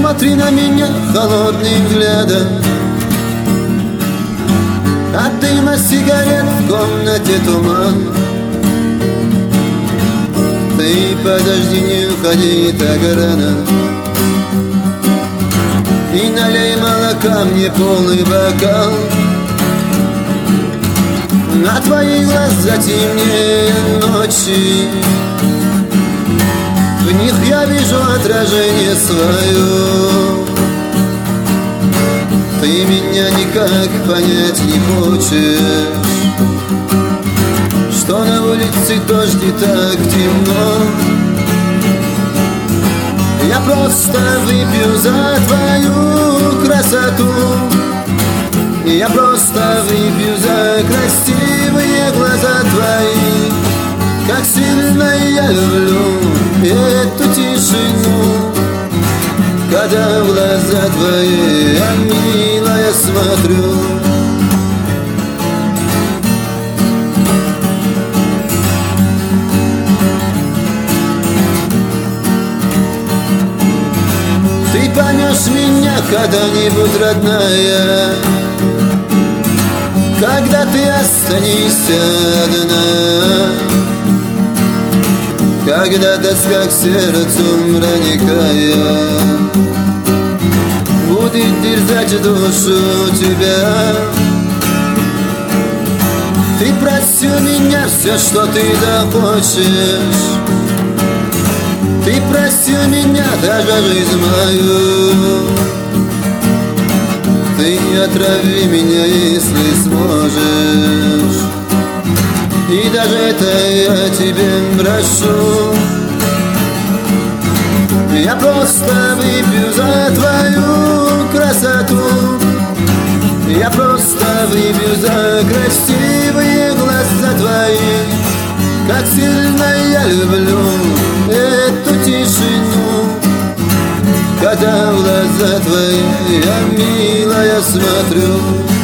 смотри на меня холодным взглядом. От дыма сигарет в комнате туман. Ты подожди, не уходи так рано. И налей молока мне полный бокал. На твои глаза темнее ночи, в них я вижу отражение свое. Ты меня никак понять не хочешь, что на улице дождь и так темно. Я просто выпью за твою красоту. Я просто выпью за красивые глаза твои. Как сильно я люблю эту тишину, когда в глаза твои я, милая, смотрю. Ты поймешь меня когда-нибудь, родная, когда ты останешься одна, когда тоска к сердцу проникая будет терзать душу тебя. Ты проси у меня все, что ты захочешь. Ты проси у меня даже жизнь мою. Ты не отрави меня, если сможешь. И даже это я тебе прошу. Я просто выпью за твою красоту. Я просто выпью за красивые глаза твои. Как сильно я люблю эту тишину, когда в глаза твои я, милая, смотрю.